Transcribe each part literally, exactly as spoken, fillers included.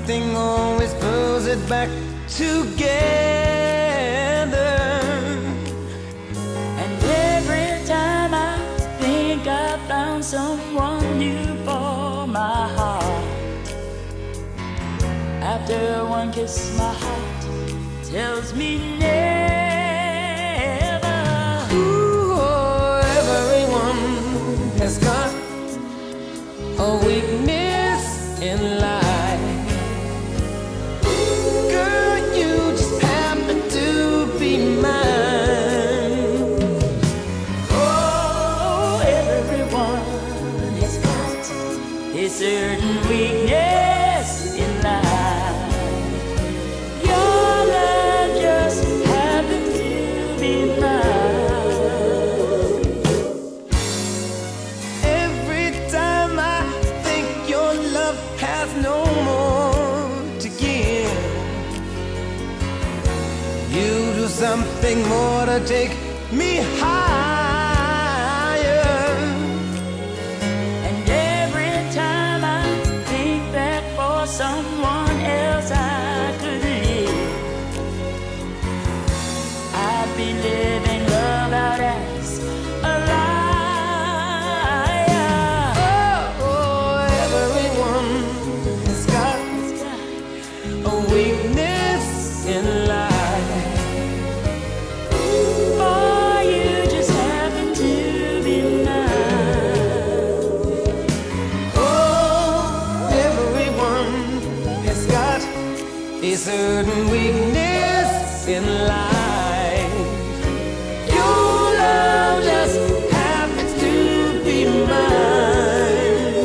something always pulls it back together. And every time I think I found someone new for my heart, after one kiss my heart tells me never. Ooh, oh, everyone has got a weakness in life. Girl, you just happen to be mine. Oh, everyone has got a certain weakness in life. Your love just happens to be mine. Every time I think your love has no more to give, you do something more to take me higher. And every time I think that for someone else I could live, I'd be living love out as a liar. Oh, oh, everyone has got a weakness in life. Boy, you just happen to be mine. Oh, everyone has got a certain weakness in life. Your love just happens to be mine.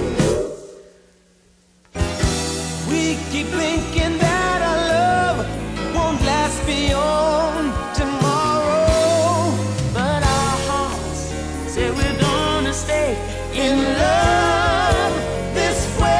We keep thinking that our love won't last beyond tomorrow, But our hearts say we're gonna stay in love this way.